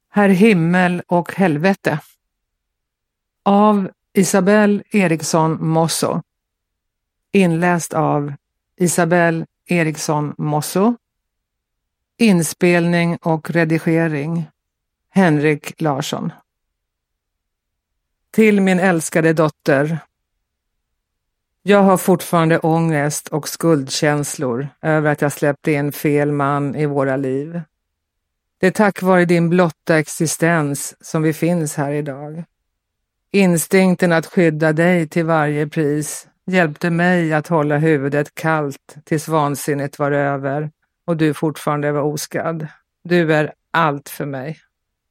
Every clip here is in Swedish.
Herr himmel och helvete av Isabel Eriksson Mosso. Inläst av Isabel Eriksson Mosso. Inspelning och redigering Henrik Larsson. Till min älskade dotter. Jag har fortfarande ångest och skuldkänslor över att jag släppte in fel man i våra liv. Det är tack vare din blotta existens som vi finns här idag. Instinkten att skydda dig till varje pris hjälpte mig att hålla huvudet kallt tills vansinnet var över och du fortfarande var oskadd. Du är allt för mig.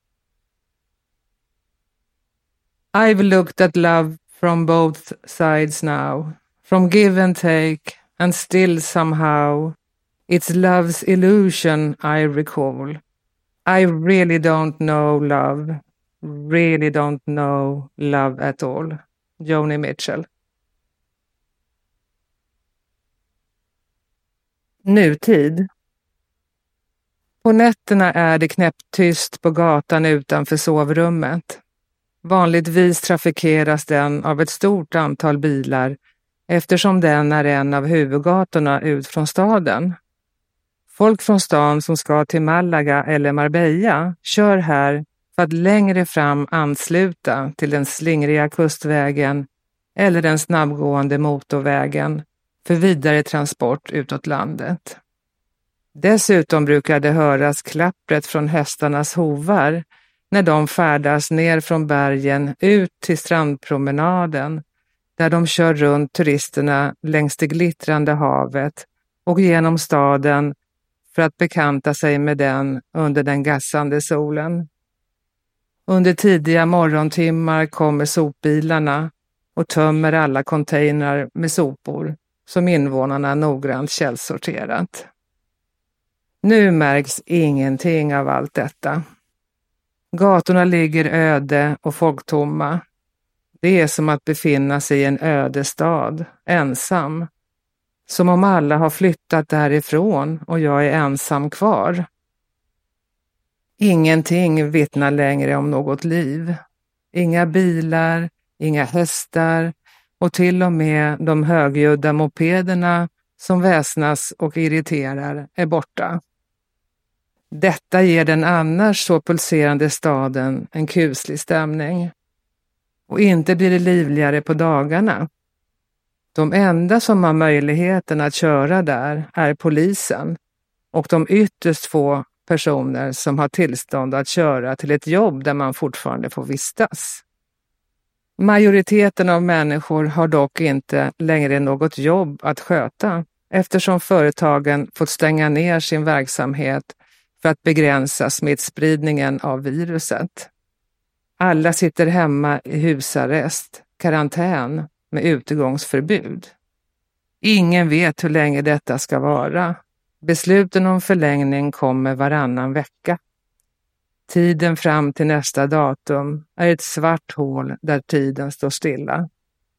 I've looked at love from both sides now, from give and take, and still somehow it's love's illusion I recall. I really don't know love, really don't know love at all. Joni Mitchell. Nutid. På nätterna är det knäpptyst på gatan utanför sovrummet. Vanligtvis trafikeras den av ett stort antal bilar eftersom den är en av huvudgatorna ut från staden. Folk från stan som ska till Malaga eller Marbella kör här för att längre fram ansluta till den slingriga kustvägen eller den snabbgående motorvägen för vidare transport utåt landet. Dessutom brukar det höras klappret från hästarnas hovar när de färdas ner från bergen ut till strandpromenaden där de kör runt turisterna längs det glittrande havet och genom staden för att bekanta sig med den under den gassande solen. Under tidiga morgontimmar kommer sopbilarna och tömmer alla containrar med sopor som invånarna noggrant källsorterat. Nu märks ingenting av allt detta. Gatorna ligger öde och folktomma. Det är som att befinna sig i en öde stad, ensam. Som om alla har flyttat därifrån och jag är ensam kvar. Ingenting vittnar längre om något liv. Inga bilar, inga hästar och till och med de högljudda mopederna som väsnas och irriterar är borta. Detta ger den annars så pulserande staden en kuslig stämning. Och inte blir det livligare på dagarna. De enda som har möjligheten att köra där är polisen och de ytterst få personer som har tillstånd att köra till ett jobb där man fortfarande får vistas. Majoriteten av människor har dock inte längre något jobb att sköta eftersom företagen fått stänga ner sin verksamhet för att begränsa smittspridningen av viruset. Alla sitter hemma i husarrest, karantän med utegångsförbud. Ingen vet hur länge detta ska vara. Besluten om förlängning kommer varannan vecka. Tiden fram till nästa datum är ett svart hål där tiden står stilla.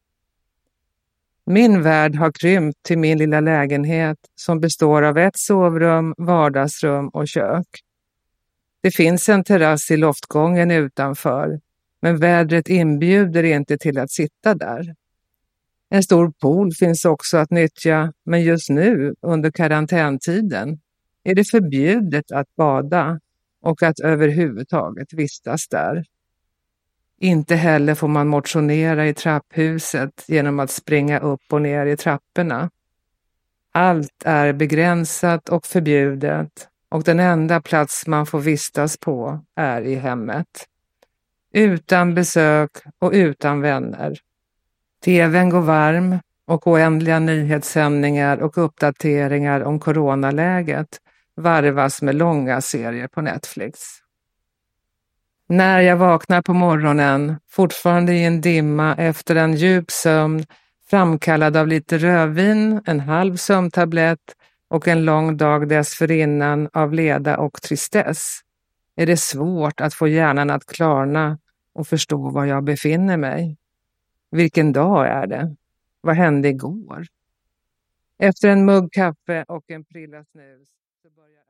Min värld har krympt till min lilla lägenhet som består av ett sovrum, vardagsrum och kök. Det finns en terrass i loftgången utanför, men vädret inbjuder inte till att sitta där. En stor pool finns också att nyttja, men just nu, under karantäntiden, är det förbjudet att bada och att överhuvudtaget vistas där. Inte heller får man motionera i trapphuset genom att springa upp och ner i trapporna. Allt är begränsat och förbjudet och den enda plats man får vistas på är i hemmet. Utan besök och utan vänner. TV:n går varm och oändliga nyhetssändningar och uppdateringar om coronaläget varvas med långa serier på Netflix. När jag vaknar på morgonen, fortfarande i en dimma efter en djup sömn, framkallad av lite rödvin, en halv sömntablett och en lång dag dessförinnan av leda och tristess, är det svårt att få hjärnan att klarna och förstå var jag befinner mig. Vilken dag är det? Vad hände igår? Efter en mugg kaffe och en prilla snus så börjar